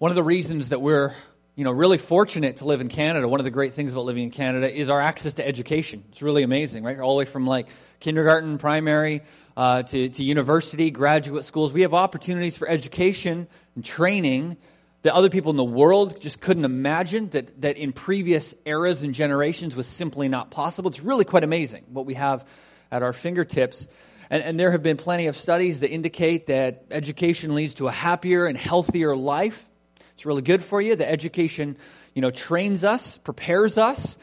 One of the reasons that we're, really fortunate to live in Canada, one of the great things about living in Canada is our access to education. It's really amazing, right? All the way from kindergarten, primary, to university, graduate schools. We have opportunities for education and training that other people in the world just couldn't imagine, that in previous eras and generations was simply not possible. It's really quite amazing what we have at our fingertips. And there have been plenty of studies that indicate that education leads to a happier and healthier life. It's really good for you. The education, trains us, prepares us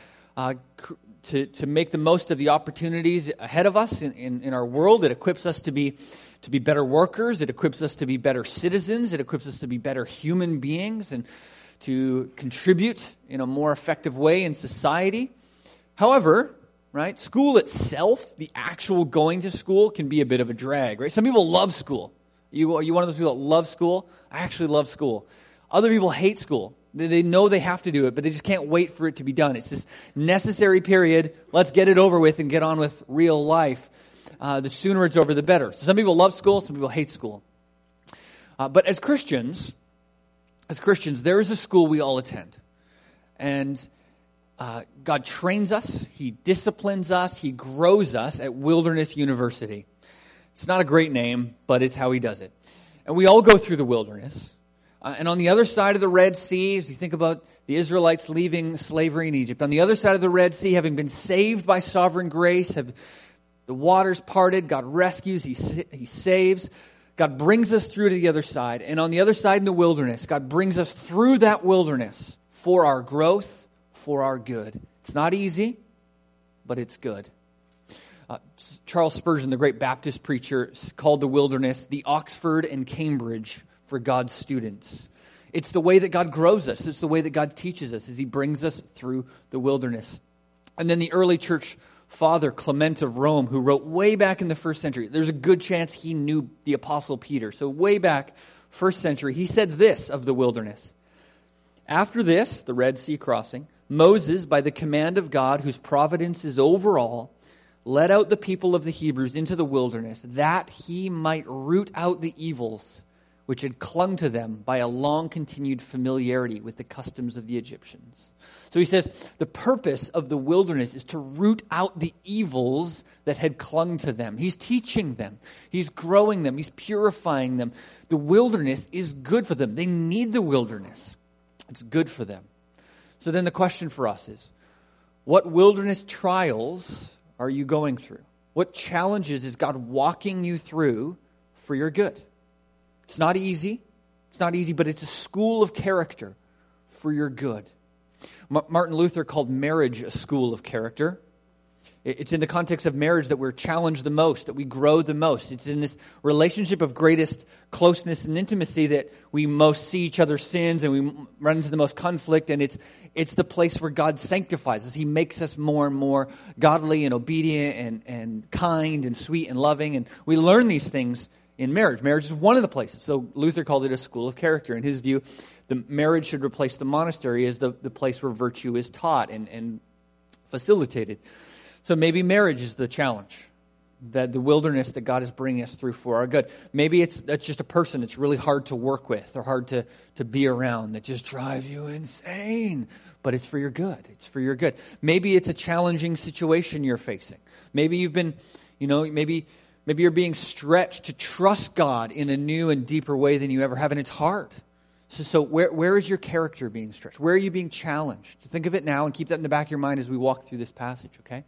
to make the most of the opportunities ahead of us in our world. It equips us to be better workers. It equips us to be better citizens. It equips us to be better human beings and to contribute in a more effective way in society. However, right, school itself, the actual going to school, can be a bit of a drag, right? Some people love school. Are you one of those people that love school? I actually love school. Other people hate school. They know they have to do it, but they just can't wait for it to be done. It's this necessary period. Let's get it over with and get on with real life. The sooner it's over, the better. So some people love school, some people hate school. But as Christians, there is a school we all attend. And God trains us, He disciplines us, He grows us at Wilderness University. It's not a great name, but it's how He does it. And we all go through the wilderness. And on the other side of the Red Sea, as you think about the Israelites leaving slavery in Egypt, on the other side of the Red Sea, having been saved by sovereign grace, have the waters parted, God rescues, He saves, God brings us through to the other side. And on the other side in the wilderness, God brings us through that wilderness for our growth, for our good. It's not easy, but it's good. Charles Spurgeon, the great Baptist preacher, called the wilderness the Oxford and Cambridge for God's students. It's the way that God grows us. It's the way that God teaches us as He brings us through the wilderness. And then the early church father, Clement of Rome, who wrote way back in the first century, there's a good chance he knew the Apostle Peter. So way back, first century, he said this of the wilderness. After this, the Red Sea crossing, Moses, by the command of God, whose providence is over all, led out the people of the Hebrews into the wilderness, that he might root out the evils which had clung to them by a long-continued familiarity with the customs of the Egyptians. So he says, the purpose of the wilderness is to root out the evils that had clung to them. He's teaching them. He's growing them. He's purifying them. The wilderness is good for them. They need the wilderness. It's good for them. So then the question for us is, what wilderness trials are you going through? What challenges is God walking you through for your good? It's not easy. It's not easy, but it's a school of character for your good. Martin Luther called marriage a school of character. It's in the context of marriage that we're challenged the most, that we grow the most. It's in this relationship of greatest closeness and intimacy that we most see each other's sins and we run into the most conflict. And it's the place where God sanctifies us. He makes us more and more godly and obedient and kind and sweet and loving. And we learn these things in marriage. Marriage is one of the places. So Luther called it a school of character. In his view, the marriage should replace the monastery as the place where virtue is taught and facilitated. So maybe marriage is the challenge, that the wilderness that God is bringing us through for our good. Maybe that's just a person that's really hard to work with or hard to be around, that just drives you insane. But it's for your good. It's for your good. Maybe it's a challenging situation you're facing. Maybe you've been, maybe you're being stretched to trust God in a new and deeper way than you ever have, and it's hard. So where is your character being stretched? Where are you being challenged? Think of it now and keep that in the back of your mind as we walk through this passage, okay?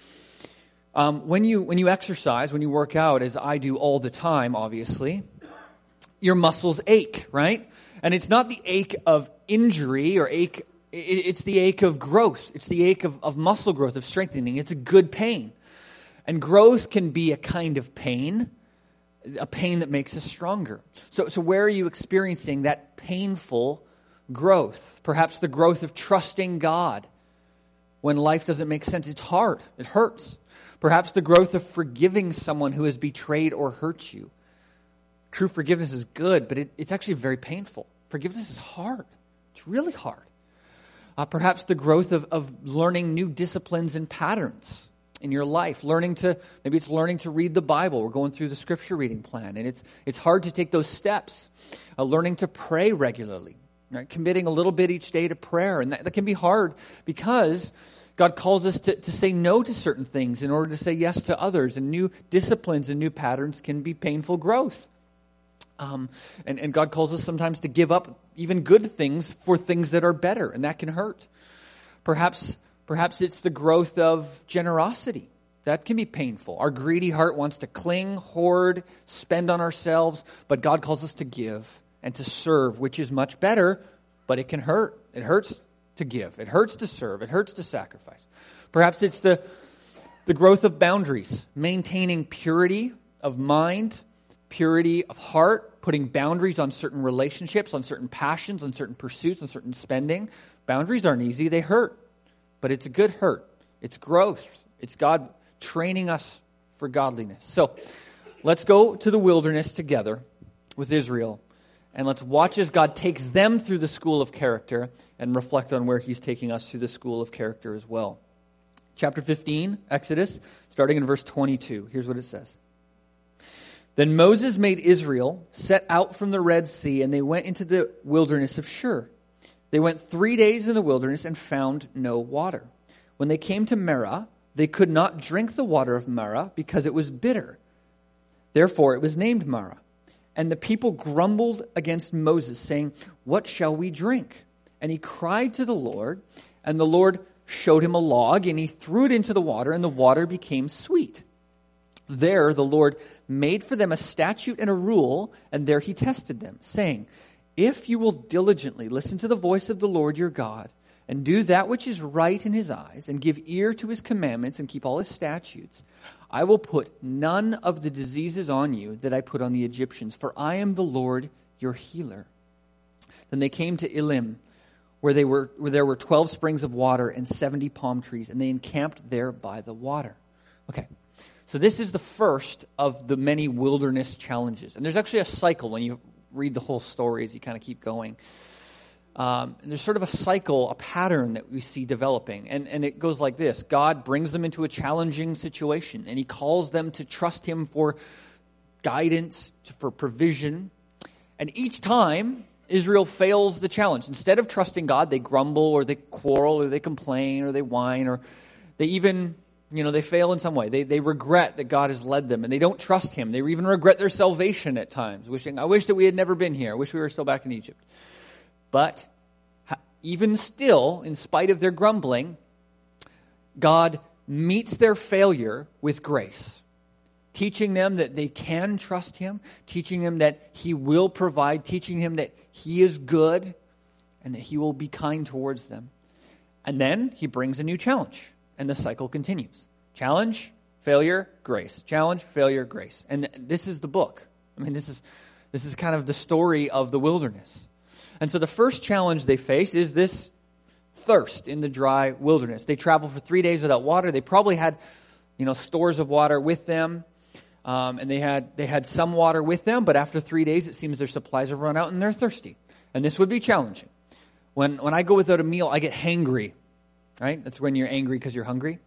When you exercise, when you work out, as I do all the time, obviously, your muscles ache, right? And it's not the ache of injury or ache, it's the ache of growth. It's the ache of muscle growth, of strengthening. It's a good pain. And growth can be a kind of pain, a pain that makes us stronger. So where are you experiencing that painful growth? Perhaps the growth of trusting God when life doesn't make sense. It's hard. It hurts. Perhaps the growth of forgiving someone who has betrayed or hurt you. True forgiveness is good, but it's actually very painful. Forgiveness is hard. It's really hard. Perhaps the growth of learning new disciplines and patterns in your life. Maybe it's learning to read the Bible. We're going through the scripture reading plan, and it's hard to take those steps. Learning to pray regularly. right? Committing a little bit each day to prayer. And that can be hard because God calls us to say no to certain things in order to say yes to others. And new disciplines and new patterns can be painful growth. And God calls us sometimes to give up even good things for things that are better, and that can hurt. Perhaps it's the growth of generosity. That can be painful. Our greedy heart wants to cling, hoard, spend on ourselves, but God calls us to give and to serve, which is much better, but it can hurt. It hurts to give. It hurts to serve. It hurts to sacrifice. Perhaps it's the growth of boundaries, maintaining purity of mind, purity of heart, putting boundaries on certain relationships, on certain passions, on certain pursuits, on certain spending. Boundaries aren't easy. They hurt, but it's a good hurt. It's growth. It's God training us for godliness. So let's go to the wilderness together with Israel, and let's watch as God takes them through the school of character and reflect on where he's taking us through the school of character as well. Chapter 15, Exodus, starting in verse 22. Here's what it says. Then Moses made Israel set out from the Red Sea, and they went into the wilderness of Shur. They went 3 days in the wilderness and found no water. When they came to Marah, they could not drink the water of Marah because it was bitter. Therefore it was named Marah. And the people grumbled against Moses, saying, "What shall we drink?" And he cried to the Lord, and the Lord showed him a log, and he threw it into the water, and the water became sweet. There the Lord made for them a statute and a rule, and there he tested them, saying, "If you will diligently listen to the voice of the Lord your God, and do that which is right in his eyes, and give ear to his commandments, and keep all his statutes, I will put none of the diseases on you that I put on the Egyptians, for I am the Lord your healer." Then they came to Elim, where there were 12 springs of water and 70 palm trees, and they encamped there by the water. Okay, so this is the first of the many wilderness challenges. And there's actually a cycle when you read the whole story as you kind of keep going. And there's sort of a cycle, a pattern that we see developing. And it goes like this. God brings them into a challenging situation, and he calls them to trust him for guidance, for provision. And each time, Israel fails the challenge. Instead of trusting God, they grumble, or they quarrel, or they complain, or they whine, or they even, they fail in some way. They regret that God has led them, and they don't trust him. They even regret their salvation at times, I wish that we had never been here. I wish we were still back in Egypt. But even still, in spite of their grumbling, God meets their failure with grace, teaching them that they can trust him, teaching them that he will provide, teaching him that he is good and that he will be kind towards them. And then he brings a new challenge, and the cycle continues. Challenge, failure, grace. Challenge, failure, grace. And this is the book. This is kind of the story of the wilderness. And so the first challenge they face is this thirst in the dry wilderness. They travel for 3 days without water. They probably had, stores of water with them, and they had some water with them. But after 3 days, it seems their supplies have run out, and they're thirsty. And this would be challenging. When I go without a meal, I get hangry, right? That's when you're angry because you're hungry,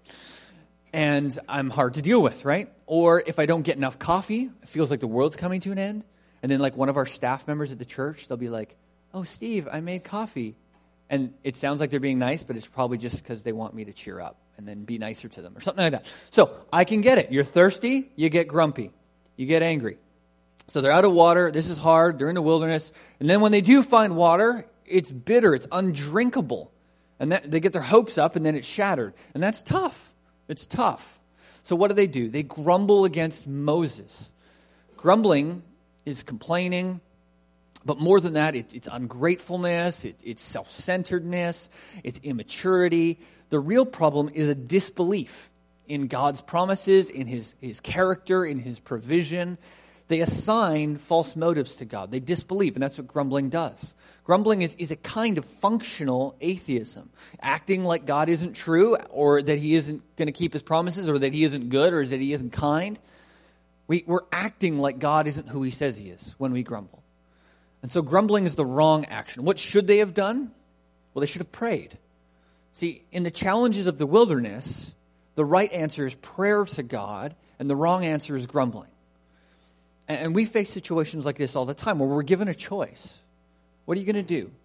and I'm hard to deal with, right? Or if I don't get enough coffee, it feels like the world's coming to an end. And then, like one of our staff members at the church, they'll be like, "Oh, Steve, I made coffee." And it sounds like they're being nice, but it's probably just because they want me to cheer up and then be nicer to them or something like that. So I can get it. You're thirsty, you get grumpy, you get angry. So they're out of water. This is hard. They're in the wilderness. And then when they do find water, it's bitter. It's undrinkable. And they get their hopes up, and then it's shattered. And that's tough. It's tough. So what do? They grumble against Moses. Grumbling is complaining. But more than that, it's ungratefulness, it's self-centeredness, it's immaturity. The real problem is a disbelief in God's promises, in his character, in his provision. They assign false motives to God. They disbelieve, and that's what grumbling does. Grumbling is a kind of functional atheism, acting like God isn't true, or that he isn't going to keep his promises, or that he isn't good, or that he isn't kind. We're acting like God isn't who he says he is when we grumble. And so grumbling is the wrong action. What should they have done? Well, they should have prayed. See, in the challenges of the wilderness, the right answer is prayer to God, and the wrong answer is grumbling. And we face situations like this all the time where we're given a choice. What are you going to do?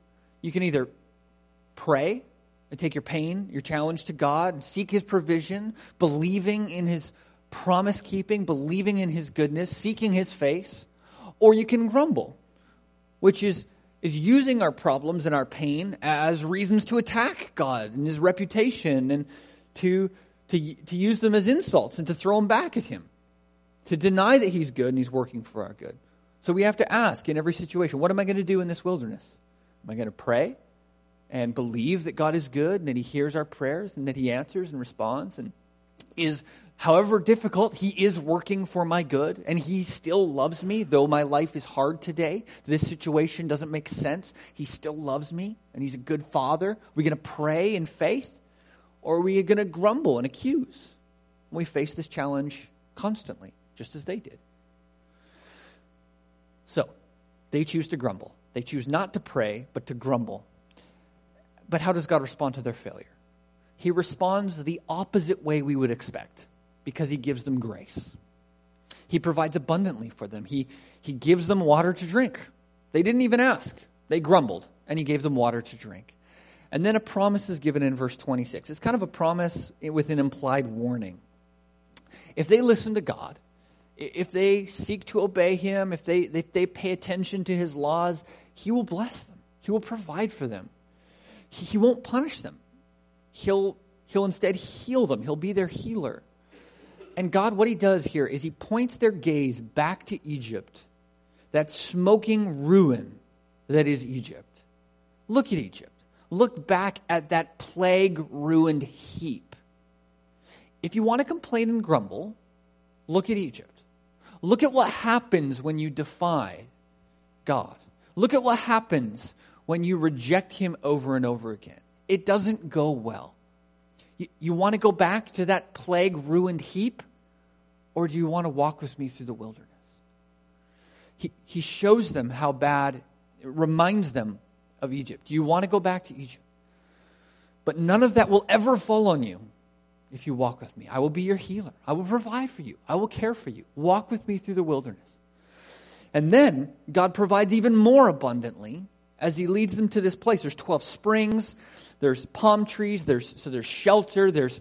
You can either pray and take your pain, your challenge to God, and seek His provision, believing in His promise-keeping, believing in His goodness, seeking His face, or you can grumble, which is using our problems and our pain as reasons to attack God and His reputation, and to use them as insults and to throw them back at Him, to deny that He's good and He's working for our good. So we have to ask in every situation, what am I going to do in this wilderness? Am I going to pray and believe that God is good and that He hears our prayers and that He answers and responds, and is, however difficult, He is working for my good and He still loves me, though my life is hard today, this situation doesn't make sense, He still loves me and He's a good Father? Are we going to pray in faith, or are we going to grumble and accuse? We face this challenge constantly, just as they did. So, they choose to grumble. They choose not to pray, but to grumble. But how does God respond to their failure? He responds the opposite way we would expect, because He gives them grace. He provides abundantly for them. He gives them water to drink. They didn't even ask. They grumbled, and He gave them water to drink. And then a promise is given in verse 26. It's kind of a promise with an implied warning. If they listen to God, if they seek to obey Him, if they pay attention to His laws, He will bless them. He will provide for them. He won't punish them. He'll instead heal them. He'll be their healer. And God, what He does here is He points their gaze back to Egypt, that smoking ruin that is Egypt. Look at Egypt. Look back at that plague-ruined heap. If you want to complain and grumble, look at Egypt. Look at what happens when you defy God. Look at what happens when you reject Him over and over again. It doesn't go well. You want to go back to that plague-ruined heap? Or do you want to walk with me through the wilderness? He shows them how bad, it reminds them of Egypt. Do you want to go back to Egypt? But none of that will ever fall on you if you walk with me. I will be your healer. I will provide for you. I will care for you. Walk with me through the wilderness. And then God provides even more abundantly as He leads them to this place. There's 12 springs, there's palm trees, there's shelter, there's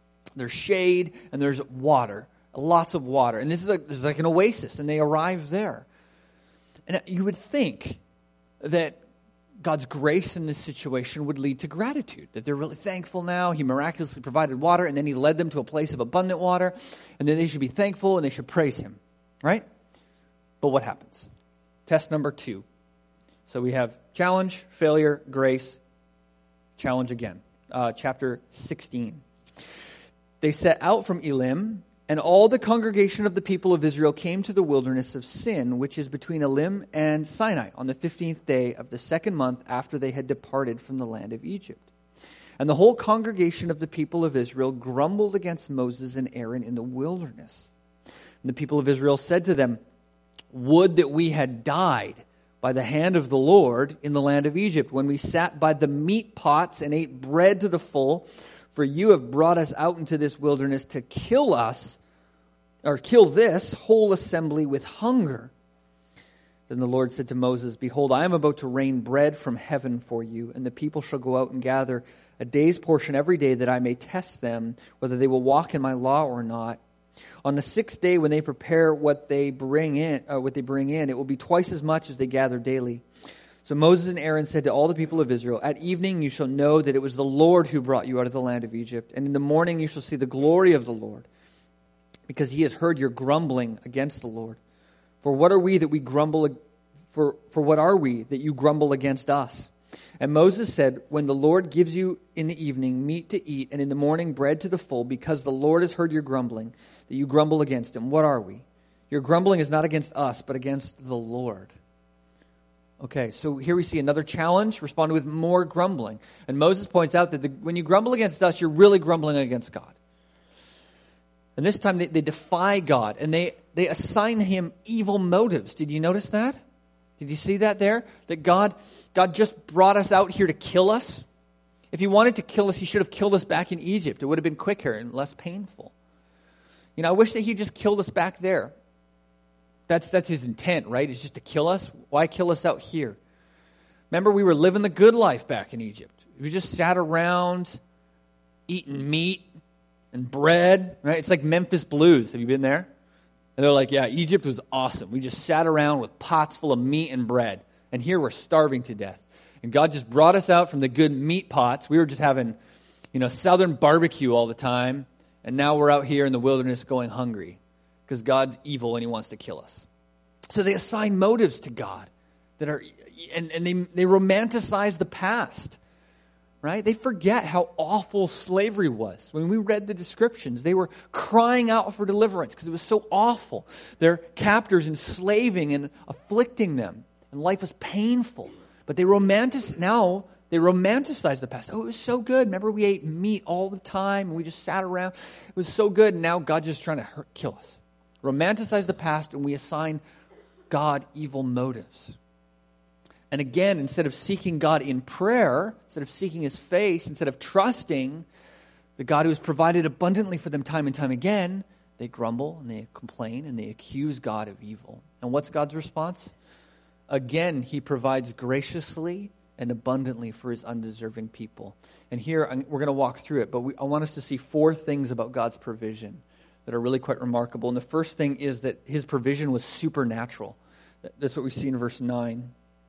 shade, and there's water, lots of water. And this is like an oasis, and they arrive there. And you would think that God's grace in this situation would lead to gratitude, that they're really thankful now. He miraculously provided water, and then He led them to a place of abundant water, and then they should be thankful and they should praise Him, right? But what happens? Test number 2. So we have challenge, failure, grace, challenge again. Chapter 16. They set out from Elim, and all the congregation of the people of Israel came to the wilderness of Sin, which is between Elim and Sinai, on the 15th day of the 2nd month after they had departed from the land of Egypt. And the whole congregation of the people of Israel grumbled against Moses and Aaron in the wilderness. And the people of Israel said to them, "Would that we had died by the hand of the Lord in the land of Egypt, when we sat by the meat pots and ate bread to the full, for you have brought us out into this wilderness to kill us, or kill this whole assembly with hunger." Then the Lord said to Moses, "Behold, I am about to rain bread from heaven for you, and the people shall go out and gather a day's portion every day, that I may test them, whether they will walk in my law or not. On the 6th day, when they prepare what they bring in, it will be twice as much as they gather daily." So Moses and Aaron said to all the people of Israel, "At evening you shall know that it was the Lord who brought you out of the land of Egypt, and in the morning you shall see the glory of the Lord, because He has heard your grumbling against the Lord. For what are we that we grumble? For what are we that you grumble against us?" And Moses said, "When the Lord gives you in the evening meat to eat, and in the morning bread to the full, because the Lord has heard your grumbling, that you grumble against Him, what are we? Your grumbling is not against us, but against the Lord." Okay, so here we see another challenge, responded with more grumbling. And Moses points out that when you grumble against us, you're really grumbling against God. And this time they defy God, and they assign Him evil motives. Did you notice that? Did you see that there? That God just brought us out here to kill us? If He wanted to kill us, He should have killed us back in Egypt. It would have been quicker and less painful. You know, I wish that He just killed us back there. That's His intent, right? It's just to kill us. Why kill us out here? Remember, we were living the good life back in Egypt. We just sat around eating meat and bread, right? It's like Memphis Blues. Have you been there? And they're like, yeah, Egypt was awesome. We just sat around with pots full of meat and bread. And here we're starving to death. And God just brought us out from the good meat pots. We were just having, southern barbecue all the time. And now we're out here in the wilderness going hungry because God's evil and he wants to kill us. So they assign motives to God that are, and they romanticize the past. Right? They forget how awful slavery was. When we read the descriptions, they were crying out for deliverance because it was so awful. Their captors enslaving and afflicting them, and life was painful. But they romanticize the past. Oh, it was so good. Remember, we ate meat all the time, and we just sat around. It was so good, and now God's just trying to kill us. Romanticize the past, and we assign God evil motives. And again, instead of seeking God in prayer, instead of seeking his face, instead of trusting the God who has provided abundantly for them time and time again, they grumble and they complain and they accuse God of evil. And what's God's response? Again, he provides graciously and abundantly for his undeserving people. And here, we're going to walk through it, but I want us to see 4 things about God's provision that are really quite remarkable. And the first thing is that his provision was supernatural. That's what we see in verse 9.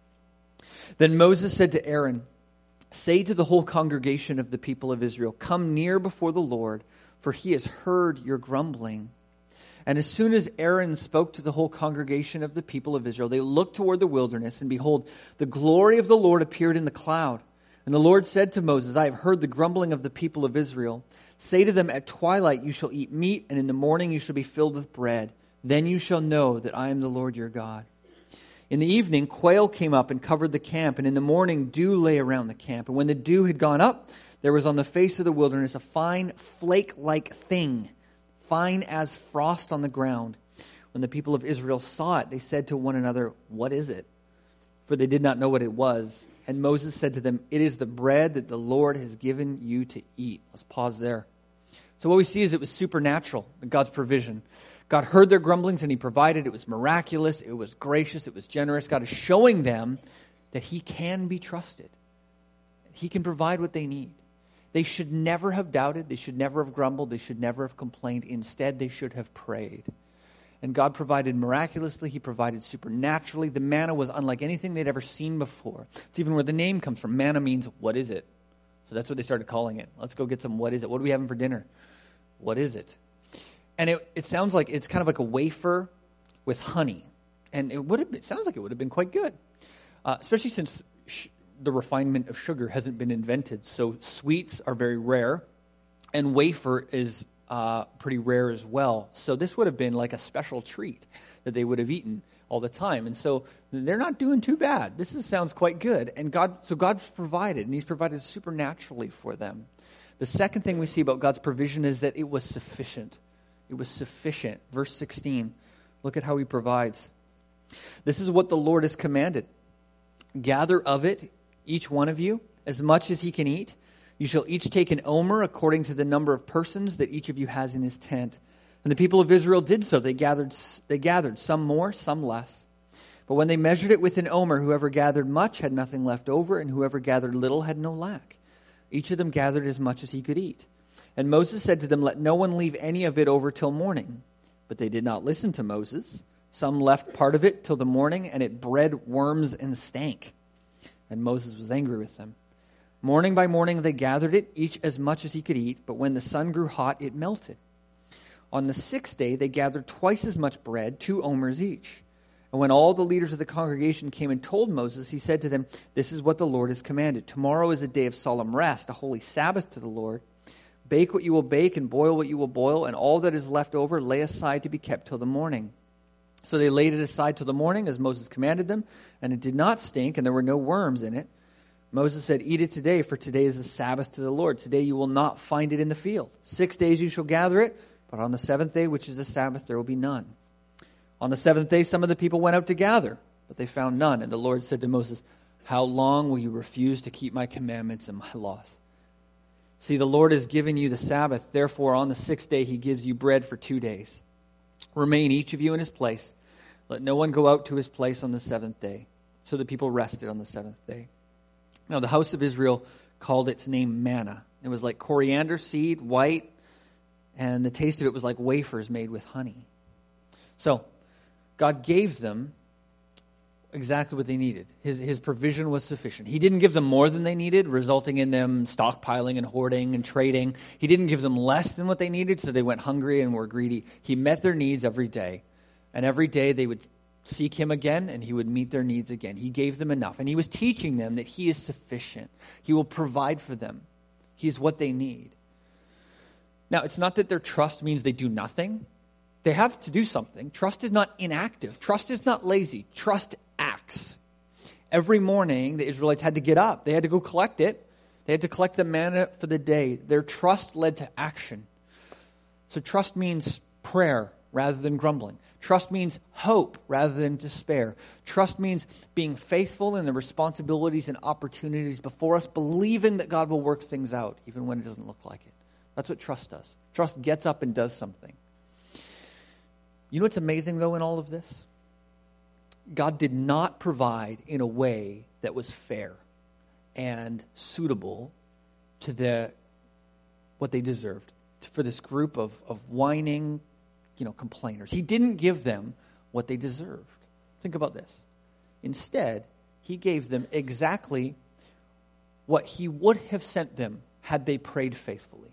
Then Moses said to Aaron, "Say to the whole congregation of the people of Israel, 'Come near before the Lord, for he has heard your grumbling.' And as soon as Aaron spoke to the whole congregation of the people of Israel, they looked toward the wilderness, and behold, the glory of the Lord appeared in the cloud. And the Lord said to Moses, 'I have heard the grumbling of the people of Israel. Say to them, at twilight you shall eat meat, and in the morning you shall be filled with bread. Then you shall know that I am the Lord your God.' In the evening, quail came up and covered the camp, and in the morning dew lay around the camp. And when the dew had gone up, there was on the face of the wilderness a fine flake-like thing, fine as frost on the ground. When the people of Israel saw it, they said to one another, 'What is it?' For they did not know what it was. And Moses said to them, 'It is the bread that the Lord has given you to eat.'" Let's pause there. So what we see is it was supernatural, God's provision. God heard their grumblings and he provided. It was miraculous. It was gracious. It was generous. God is showing them that he can be trusted. He can provide what they need. They should never have doubted. They should never have grumbled. They should never have complained. Instead, they should have prayed. And God provided miraculously. He provided supernaturally. The manna was unlike anything they'd ever seen before. It's even where the name comes from. Manna means, what is it? So that's what they started calling it. Let's go get some, what is it? What are we having for dinner? What is it? And it sounds like it's kind of like a wafer with honey. And it sounds like it would have been quite good. Especially since the refinement of sugar hasn't been invented. So sweets are very rare. And wafer is pretty rare as well. So this would have been like a special treat that they would have eaten all the time. And so they're not doing too bad. Sounds quite good. And God's provided. And he's provided supernaturally for them. The second thing we see about God's provision is that it was sufficient. It was sufficient. Verse 16, look at how he provides. "This is what the Lord has commanded. Gather of it, each one of you, as much as he can eat. You shall each take an omer according to the number of persons that each of you has in his tent." And the people of Israel did so. They gathered, some more, some less. But when they measured it with an omer, whoever gathered much had nothing left over, and whoever gathered little had no lack. Each of them gathered as much as he could eat. And Moses said to them, "Let no one leave any of it over till morning." But they did not listen to Moses. Some left part of it till the morning, and it bred worms and stank. And Moses was angry with them. Morning by morning they gathered it, each as much as he could eat. But when the sun grew hot, it melted. On the 6th day they gathered twice as much bread, 2 omers each. And when all the leaders of the congregation came and told Moses, he said to them, "This is what the Lord has commanded. Tomorrow is a day of solemn rest, a holy Sabbath to the Lord. Bake what you will bake and boil what you will boil, and all that is left over lay aside to be kept till the morning." So they laid it aside till the morning, as Moses commanded them, and it did not stink, and there were no worms in it. Moses said, "Eat it today, for today is a Sabbath to the Lord. Today you will not find it in the field. 6 days you shall gather it, but on the 7th day, which is the Sabbath, there will be none." On the 7th day, some of the people went out to gather, but they found none. And the Lord said to Moses, "How long will you refuse to keep my commandments and my laws? See, the Lord has given you the Sabbath. Therefore, on the 6th day, he gives you bread for 2 days. Remain each of you in his place. Let no one go out to his place on the 7th day." So the people rested on the 7th day. Now, the house of Israel called its name manna. It was like coriander seed, white, and the taste of it was like wafers made with honey. So, God gave them exactly what they needed. His provision was sufficient. He didn't give them more than they needed, resulting in them stockpiling and hoarding and trading. He didn't give them less than what they needed, so they went hungry and were greedy. He met their needs every day. And every day they would seek him again, and he would meet their needs again. He gave them enough. And he was teaching them that he is sufficient. He will provide for them. He is what they need. Now, it's not that their trust means they do nothing. They have to do something. Trust is not inactive. Trust is not lazy. Trust acts. Every morning, the Israelites had to get up. They had to go collect it. They had to collect the manna for the day. Their trust led to action. So trust means prayer rather than grumbling. Trust means hope rather than despair. Trust means being faithful in the responsibilities and opportunities before us, believing that God will work things out, even when it doesn't look like it. That's what trust does. Trust gets up and does something. You know what's amazing, though, in all of this? God did not provide in a way that was fair and suitable to what they deserved, for this group of whining, complainers. He didn't give them what they deserved. Think about this. Instead, he gave them exactly what he would have sent them had they prayed faithfully.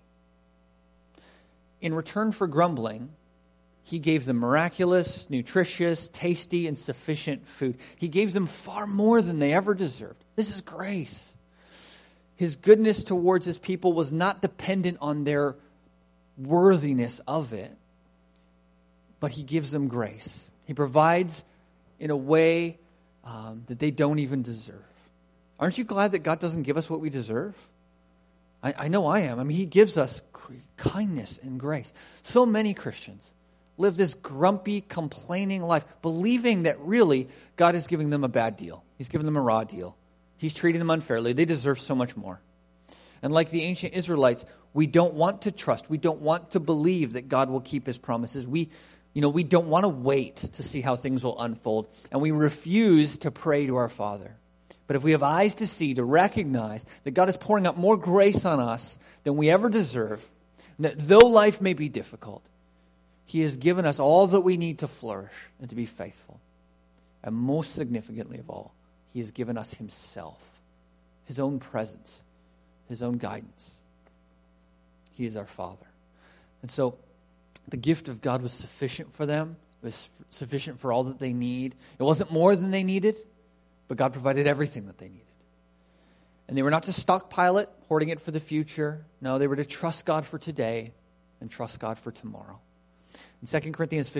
In return for grumbling, he gave them miraculous, nutritious, tasty, and sufficient food. He gave them far more than they ever deserved. This is grace. His goodness towards his people was not dependent on their worthiness of it, but he gives them grace. He provides in a way that they don't even deserve. Aren't you glad that God doesn't give us what we deserve? I know I am. He gives us kindness and grace. So many Christians live this grumpy, complaining life, believing that really God is giving them a bad deal. He's giving them a raw deal. He's treating them unfairly. They deserve so much more. And like the ancient Israelites, we don't want to trust. We don't want to believe that God will keep his promises. We don't want to wait to see how things will unfold. And we refuse to pray to our Father. But if we have eyes to see, to recognize that God is pouring out more grace on us than we ever deserve, and that though life may be difficult, he has given us all that we need to flourish and to be faithful. And most significantly of all, he has given us himself, his own presence, his own guidance. He is our Father. And so the gift of God was sufficient for them. It was sufficient for all that they need. It wasn't more than they needed, but God provided everything that they needed. And they were not to stockpile it, hoarding it for the future. No, they were to trust God for today and trust God for tomorrow. In 2 Corinthians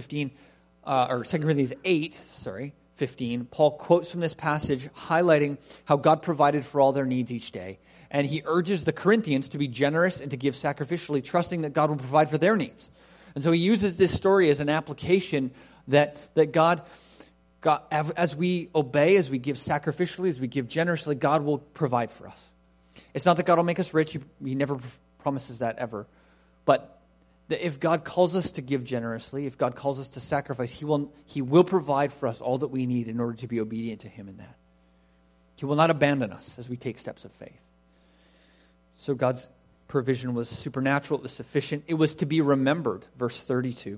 8:15, Paul quotes from this passage highlighting how God provided for all their needs each day. And he urges the Corinthians to be generous and to give sacrificially, trusting that God will provide for their needs. And so he uses this story as an application that God, as we obey, as we give sacrificially, as we give generously, God will provide for us. It's not that God will make us rich. He never promises that ever. But that if God calls us to give generously, if God calls us to sacrifice, he will provide for us all that we need in order to be obedient to him in that. He will not abandon us as we take steps of faith. So God's provision was supernatural. It was sufficient. It was to be remembered. Verse 32.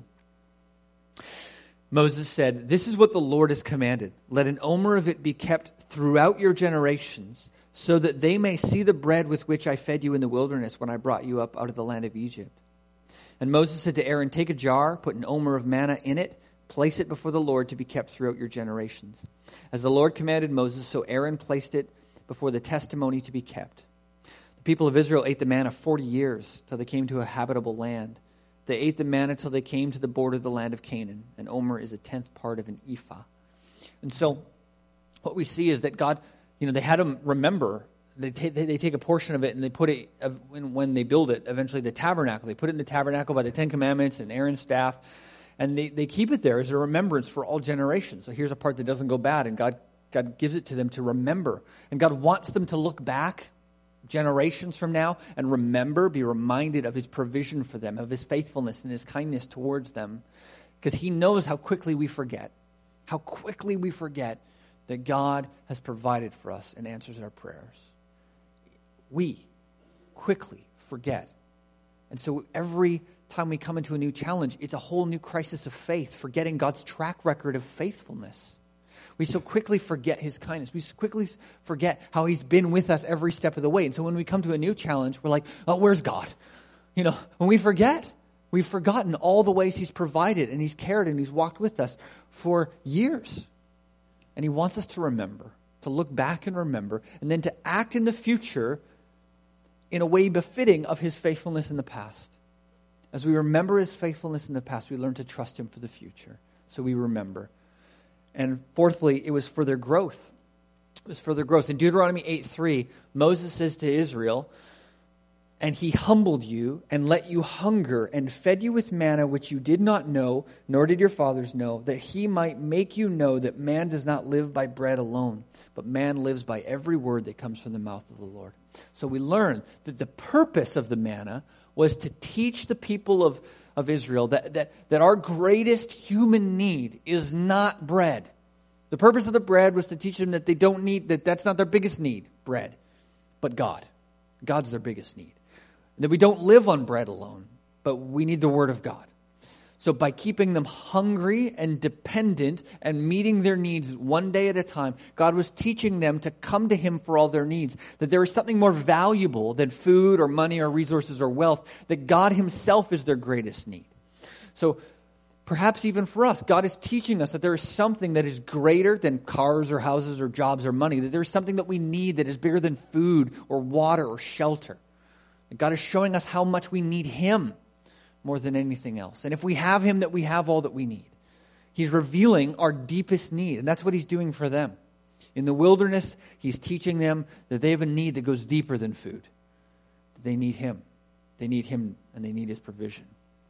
Moses said, "This is what the Lord has commanded. Let an omer of it be kept throughout your generations, so that they may see the bread with which I fed you in the wilderness when I brought you up out of the land of Egypt." And Moses said to Aaron, "Take a jar, put an omer of manna in it, place it before the Lord to be kept throughout your generations." As the Lord commanded Moses, so Aaron placed it before the testimony to be kept. The people of Israel ate the manna 40 years till they came to a habitable land. They ate the manna till they came to the border of the land of Canaan. An omer is a 10th part of an ephah. And so what we see is that God, they had them remember. They take a portion of it and they put it, when they build it, eventually the tabernacle. They put it in the tabernacle by the 10 Commandments and Aaron's staff. And they keep it there as a remembrance for all generations. So here's a part that doesn't go bad. And God gives it to them to remember. And God wants them to look back generations from now and be reminded of his provision for them, of his faithfulness and his kindness towards them. Because he knows how quickly we forget that God has provided for us and answers our prayers. we quickly forget. And so every time we come into a new challenge, it's a whole new crisis of faith, forgetting God's track record of faithfulness. We so quickly forget his kindness. We so quickly forget how he's been with us every step of the way. And so when we come to a new challenge, we're like, oh, where's God? When we forget, we've forgotten all the ways he's provided and he's cared and he's walked with us for years. And he wants us to remember, to look back and remember, and then to act in the future in a way befitting of his faithfulness in the past. As we remember his faithfulness in the past, we learn to trust him for the future. So we remember. And fourthly, it was for their growth. It was for their growth. In Deuteronomy 8:3, Moses says to Israel, and he humbled you and let you hunger and fed you with manna which you did not know, nor did your fathers know, that he might make you know that man does not live by bread alone, but man lives by every word that comes from the mouth of the Lord. So we learn that the purpose of the manna was to teach the people of Israel that our greatest human need is not bread. The purpose of the bread was to teach them that they don't need, that's not their biggest need, bread, but God. God's their biggest need. That we don't live on bread alone, but we need the Word of God. So by keeping them hungry and dependent and meeting their needs one day at a time, God was teaching them to come to him for all their needs. That there is something more valuable than food or money or resources or wealth. That God himself is their greatest need. So perhaps even for us, God is teaching us that there is something that is greater than cars or houses or jobs or money. That there is something that we need that is bigger than food or water or shelter. God is showing us how much we need him more than anything else. And if we have him, that we have all that we need. He's revealing our deepest need, and that's what he's doing for them. In the wilderness, he's teaching them that they have a need that goes deeper than food. They need him. They need him, and they need his provision.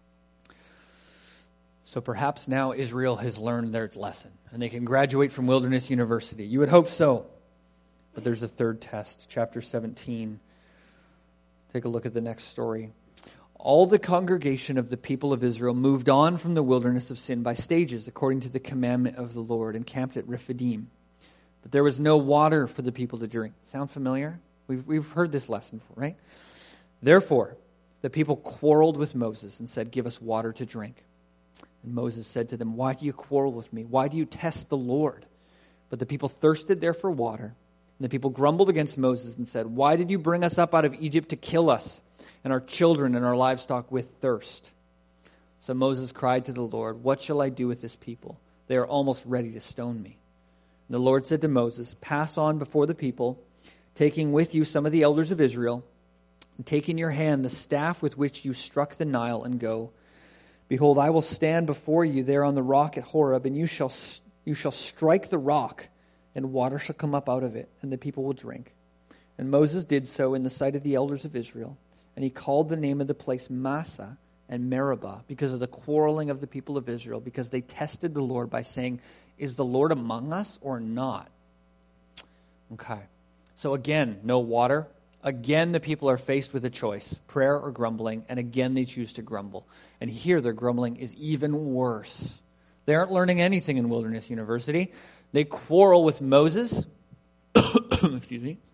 So perhaps now Israel has learned their lesson, and they can graduate from Wilderness University. You would hope so. But there's a third test, chapter 17. Take a look at the next story. All the congregation of the people of Israel moved on from the wilderness of sin by stages, according to the commandment of the Lord, and camped at Rephidim. But there was no water for the people to drink. Sound familiar? We've heard this lesson before, right? Therefore, the people quarreled with Moses and said, give us water to drink. And Moses said to them, why do you quarrel with me? Why do you test the Lord? But the people thirsted there for water. And the people grumbled against Moses and said, why did you bring us up out of Egypt to kill us and our children and our livestock with thirst? So Moses cried to the Lord, what shall I do with this people? They are almost ready to stone me. And the Lord said to Moses, pass on before the people, taking with you some of the elders of Israel, and take in your hand the staff with which you struck the Nile, and go. Behold, I will stand before you there on the rock at Horeb, and you shall strike the rock, and water shall come up out of it, and the people will drink. And Moses did so in the sight of the elders of Israel. And he called the name of the place Massah and Meribah, because of the quarreling of the people of Israel, because they tested the Lord by saying, is the Lord among us or not? Okay. So again, no water. Again, the people are faced with a choice, prayer or grumbling, and again they choose to grumble. And here their grumbling is even worse. They aren't learning anything in Wilderness University. They quarrel with Moses. Excuse me.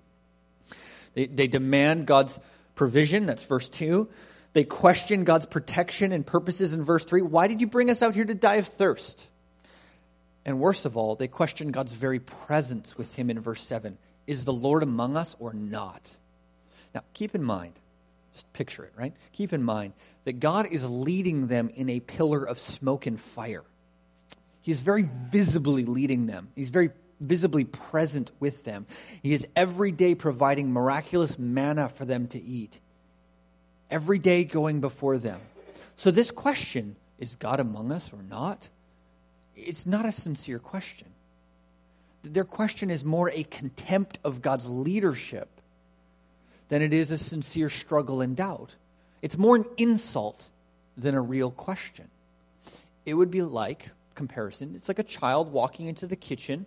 They demand God's provision. That's verse 2. They question God's protection and purposes in verse 3. Why did you bring us out here to die of thirst? And worst of all, they question God's very presence with him in verse 7. Is the Lord among us or not? Now, keep in mind, just picture it, right? Keep in mind that God is leading them in a pillar of smoke and fire. He's very visibly leading them. He's very visibly present with them. He is every day providing miraculous manna for them to eat. Every day going before them. So this question, is God among us or not? It's not a sincere question. Their question is more a contempt of God's leadership than it is a sincere struggle and doubt. It's more an insult than a real question. It would be like, comparison, it's like a child walking into the kitchen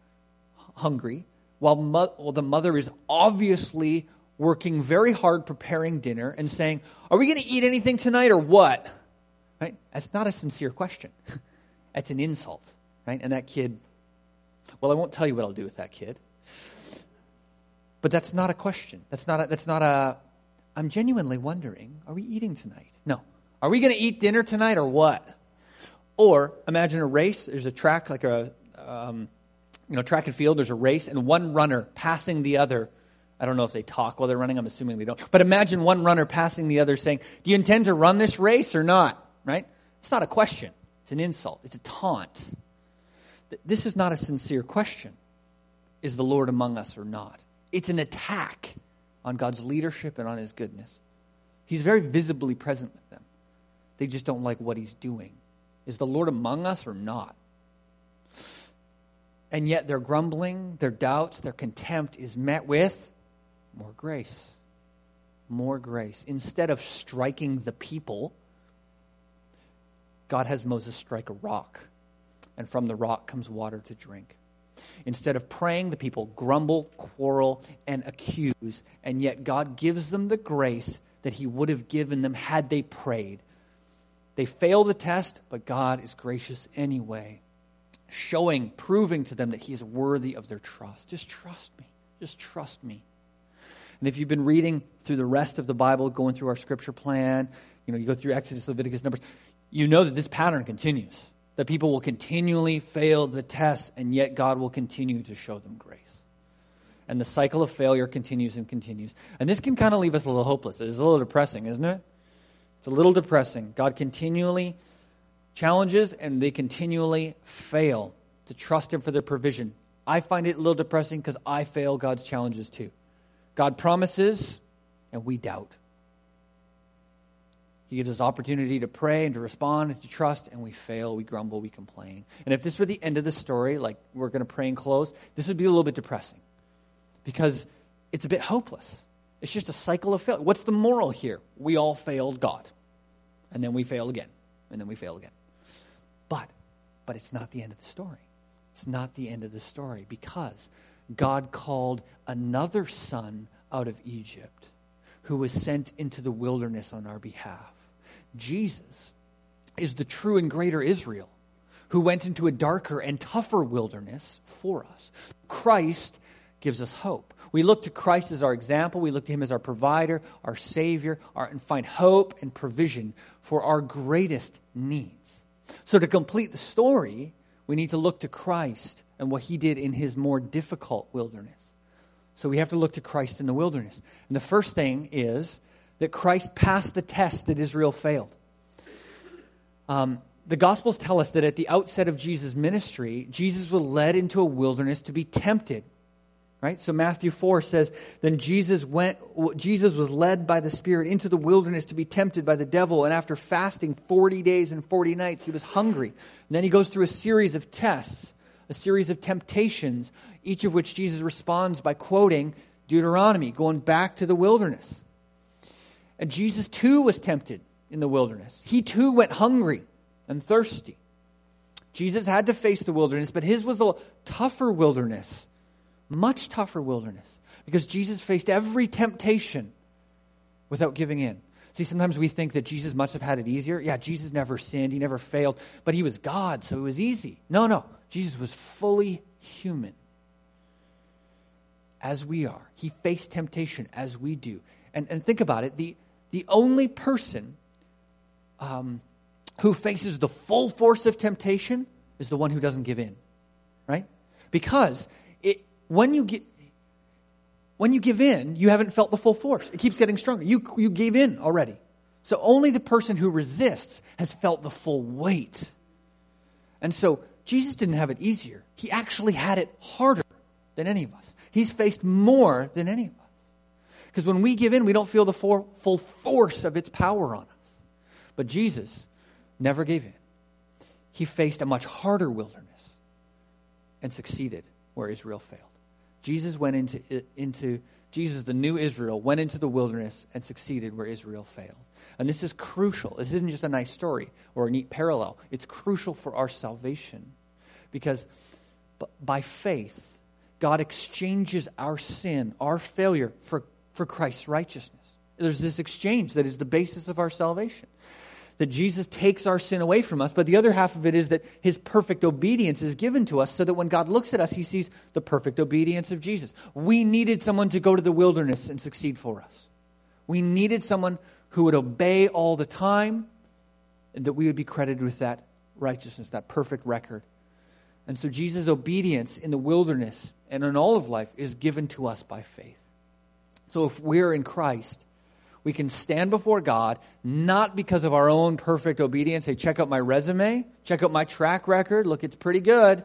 hungry while the mother is obviously working very hard preparing dinner and saying, are we going to eat anything tonight or what? Right? That's not a sincere question. That's an insult, right? And that kid, well, I won't tell you what I'll do with that kid. But that's not a question. That's not a, I'm genuinely wondering, are we eating tonight? No. Are we going to eat dinner tonight or what? Or imagine a race. There's a track, like a, track and field. There's a race and one runner passing the other. I don't know if they talk while they're running. I'm assuming they don't. But imagine one runner passing the other saying, do you intend to run this race or not? Right? It's not a question. It's an insult. It's a taunt. This is not a sincere question. Is the Lord among us or not? It's an attack on God's leadership and on his goodness. He's very visibly present with them. They just don't like what he's doing. Is the Lord among us or not? And yet their grumbling, their doubts, their contempt is met with more grace. More grace. Instead of striking the people, God has Moses strike a rock. And from the rock comes water to drink. Instead of praying, the people grumble, quarrel, and accuse. And yet God gives them the grace that he would have given them had they prayed. They fail the test, but God is gracious anyway. Proving to them that he is worthy of their trust. Just trust me. Just trust me. And if you've been reading through the rest of the Bible, going through our scripture plan, you go through Exodus, Leviticus, Numbers, you know that this pattern continues. That people will continually fail the test, and yet God will continue to show them grace. And the cycle of failure continues and continues. And this can kind of leave us a little hopeless. It's a little depressing, isn't it? It's a little depressing. God continually challenges, and they continually fail to trust him for their provision. I find it a little depressing because I fail God's challenges too. God promises, and we doubt. He gives us opportunity to pray and to respond and to trust, and we fail, we grumble, we complain. And if this were the end of the story, like we're going to pray and close, this would be a little bit depressing because it's a bit hopeless. It's just a cycle of failure. What's the moral here? We all failed God, and then we fail again, and then we fail again. But it's not the end of the story. It's not the end of the story because God called another son out of Egypt who was sent into the wilderness on our behalf. Jesus is the true and greater Israel who went into a darker and tougher wilderness for us. Christ gives us hope. We look to Christ as our example. We look to him as our provider, our Savior, and find hope and provision for our greatest needs. So to complete the story, we need to look to Christ and what he did in his more difficult wilderness. So we have to look to Christ in the wilderness. And the first thing is that Christ passed the test that Israel failed. The Gospels tell us that at the outset of Jesus' ministry, Jesus was led into a wilderness to be tempted. Right? So Matthew 4 says, then Jesus was led by the Spirit into the wilderness to be tempted by the devil. And after fasting 40 days and 40 nights, he was hungry. And then he goes through a series of tests, a series of temptations, each of which Jesus responds by quoting Deuteronomy, going back to the wilderness. And Jesus too was tempted in the wilderness. He too went hungry and thirsty. Jesus had to face the wilderness, but his was a tougher wilderness. Much tougher wilderness. Because Jesus faced every temptation without giving in. See, sometimes we think that Jesus must have had it easier. Yeah, Jesus never sinned. He never failed. But he was God, so it was easy. No. Jesus was fully human. As we are. He faced temptation as we do. And think about it. The only person who faces the full force of temptation is the one who doesn't give in. Right? Because when you give in, you haven't felt the full force. It keeps getting stronger. You gave in already. So only the person who resists has felt the full weight. And so Jesus didn't have it easier. He actually had it harder than any of us. He's faced more than any of us. Because when we give in, we don't feel the full force of its power on us. But Jesus never gave in. He faced a much harder wilderness and succeeded where Israel failed. Jesus, the new Israel, went into the wilderness and succeeded where Israel failed. And this is crucial. This isn't just a nice story or a neat parallel. It's crucial for our salvation. Because by faith, God exchanges our sin, our failure, for Christ's righteousness. There's this exchange that is the basis of our salvation. that Jesus takes our sin away from us, but the other half of it is that his perfect obedience is given to us so that when God looks at us, he sees the perfect obedience of Jesus. We needed someone to go to the wilderness and succeed for us. We needed someone who would obey all the time, and that we would be credited with that righteousness, that perfect record. And so Jesus' obedience in the wilderness and in all of life is given to us by faith. So if we're in Christ, we can stand before God, not because of our own perfect obedience. Hey, check out my resume, check out my track record. Look, it's pretty good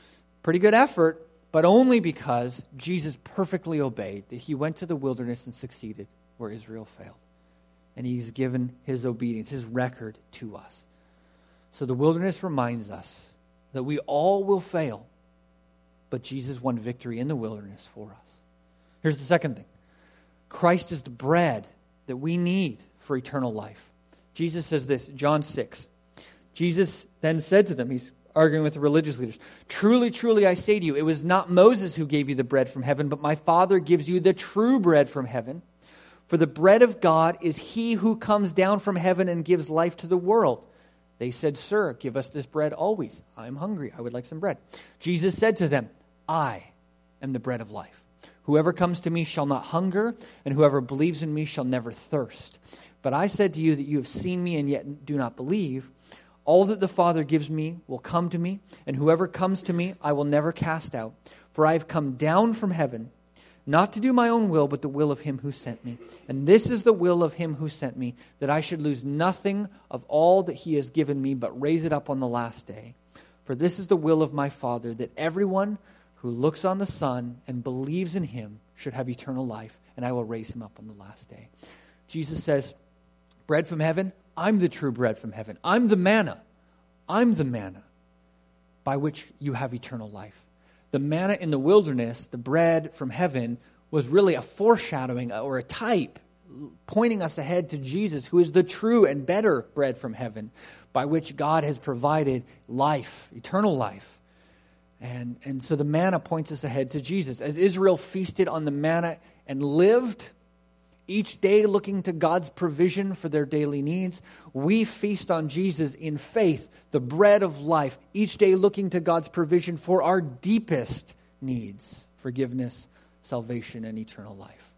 effort, but only because Jesus perfectly obeyed, that he went to the wilderness and succeeded where Israel failed. And he's given his obedience, his record to us. So the wilderness reminds us that we all will fail, but Jesus won victory in the wilderness for us. Here's the second thing. Christ is the bread that we need for eternal life. Jesus says this, John 6. Jesus then said to them, he's arguing with the religious leaders, "Truly, truly, I say to you, it was not Moses who gave you the bread from heaven, but my Father gives you the true bread from heaven. For the bread of God is he who comes down from heaven and gives life to the world." They said, "Sir, give us this bread always. I am hungry. I would like some bread." Jesus said to them, "I am the bread of life. Whoever comes to me shall not hunger, and whoever believes in me shall never thirst. But I said to you that you have seen me and yet do not believe. All that the Father gives me will come to me, and whoever comes to me I will never cast out. For I have come down from heaven, not to do my own will, but the will of him who sent me. And this is the will of him who sent me, that I should lose nothing of all that he has given me, but raise it up on the last day. For this is the will of my Father, that everyone who looks on the Son and believes in him should have eternal life, and I will raise him up on the last day." Jesus says, bread from heaven, I'm the true bread from heaven. I'm the manna. I'm the manna by which you have eternal life. The manna in the wilderness, the bread from heaven, was really a foreshadowing or a type pointing us ahead to Jesus, who is the true and better bread from heaven by which God has provided life, eternal life. And so the manna points us ahead to Jesus. As Israel feasted on the manna and lived each day looking to God's provision for their daily needs, we feast on Jesus in faith, the bread of life, each day looking to God's provision for our deepest needs, forgiveness, salvation, and eternal life.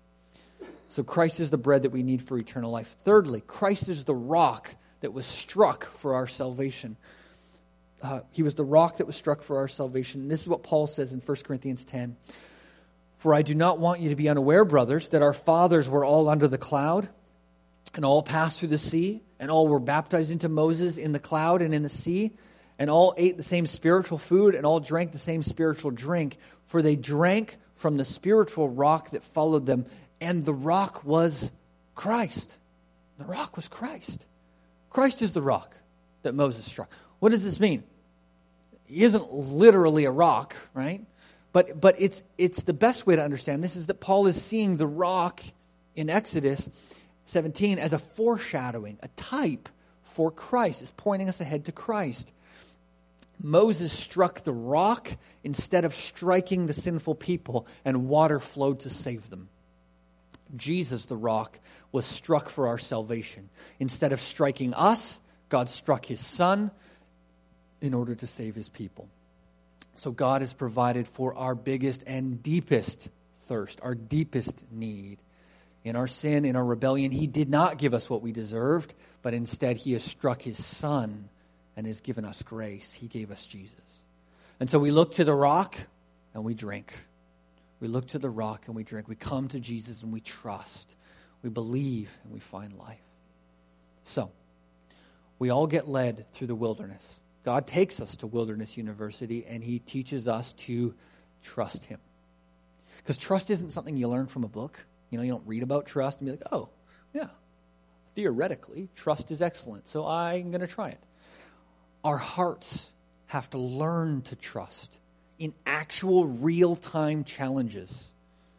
So Christ is the bread that we need for eternal life. Thirdly, Christ is the rock that was struck for our salvation. He was the rock that was struck for our salvation. This is what Paul says in 1 Corinthians 10. "For I do not want you to be unaware, brothers, that our fathers were all under the cloud, and all passed through the sea, and all were baptized into Moses in the cloud and in the sea, and all ate the same spiritual food, and all drank the same spiritual drink. For they drank from the spiritual rock that followed them, and the rock was Christ." The rock was Christ. Christ is the rock that Moses struck. What does this mean? He isn't literally a rock, right? But it's the best way to understand this is that Paul is seeing the rock in Exodus 17 as a foreshadowing, a type for Christ. It's pointing us ahead to Christ. Moses struck the rock instead of striking the sinful people, and water flowed to save them. Jesus, the rock, was struck for our salvation. Instead of striking us, God struck his Son in order to save his people. So God has provided for our biggest and deepest thirst, our deepest need. In our sin, in our rebellion, he did not give us what we deserved, but instead he has struck his Son and has given us grace. He gave us Jesus. And so we look to the rock and we drink. We look to the rock and we drink. We come to Jesus and we trust. We believe and we find life. So, we all get led through the wilderness. God takes us to Wilderness University and he teaches us to trust him. Because trust isn't something you learn from a book. You don't read about trust and be like, oh, yeah, theoretically, trust is excellent, so I'm going to try it. Our hearts have to learn to trust in actual real-time challenges.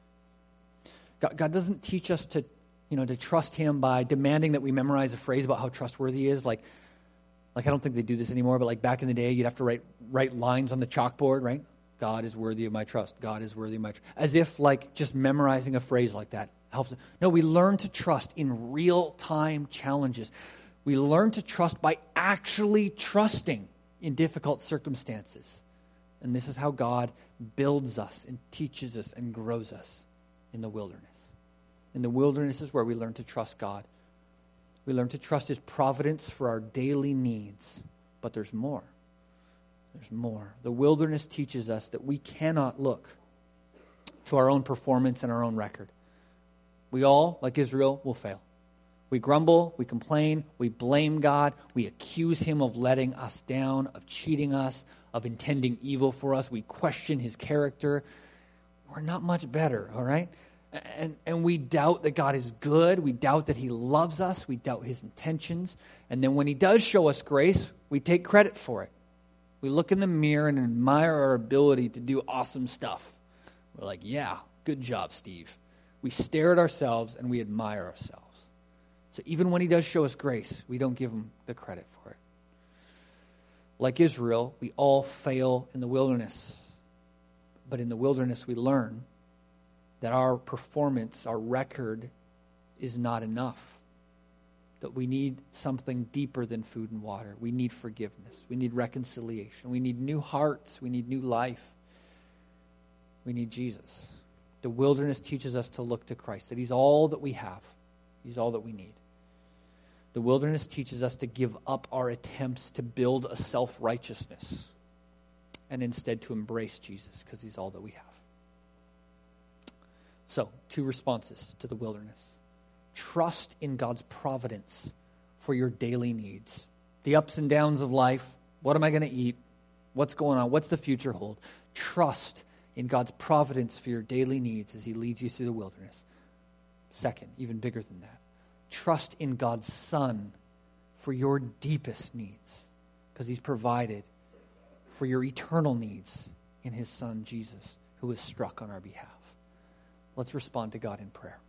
God doesn't teach us to trust him by demanding that we memorize a phrase about how trustworthy he is. Like I don't think they do this anymore, but like back in the day, you'd have to write lines on the chalkboard, right? God is worthy of my trust. God is worthy of my trust. As if like just memorizing a phrase like that helps. No, we learn to trust in real-time challenges. We learn to trust by actually trusting in difficult circumstances. And this is how God builds us and teaches us and grows us in the wilderness. In the wilderness is where we learn to trust God. We learn to trust His providence for our daily needs. But there's more. There's more. The wilderness teaches us that we cannot look to our own performance and our own record. We all, like Israel, will fail. We grumble, we complain, we blame God, we accuse Him of letting us down, of cheating us, of intending evil for us. We question His character. We're not much better, all right? And we doubt that God is good. We doubt that He loves us. We doubt His intentions. And then when He does show us grace, we take credit for it. We look in the mirror and admire our ability to do awesome stuff. We're like, yeah, good job, Steve. We stare at ourselves and we admire ourselves. So even when He does show us grace, we don't give Him the credit for it. Like Israel, we all fail in the wilderness. But in the wilderness, we learn that our performance, our record, is not enough. That we need something deeper than food and water. We need forgiveness. We need reconciliation. We need new hearts. We need new life. We need Jesus. The wilderness teaches us to look to Christ, that He's all that we have. He's all that we need. The wilderness teaches us to give up our attempts to build a self-righteousness and instead to embrace Jesus because He's all that we have. So, 2 responses to the wilderness. Trust in God's providence for your daily needs. The ups and downs of life. What am I going to eat? What's going on? What's the future hold? Trust in God's providence for your daily needs as He leads you through the wilderness. Second, even bigger than that, trust in God's Son for your deepest needs because He's provided for your eternal needs in His Son, Jesus, who was struck on our behalf. Let's respond to God in prayer.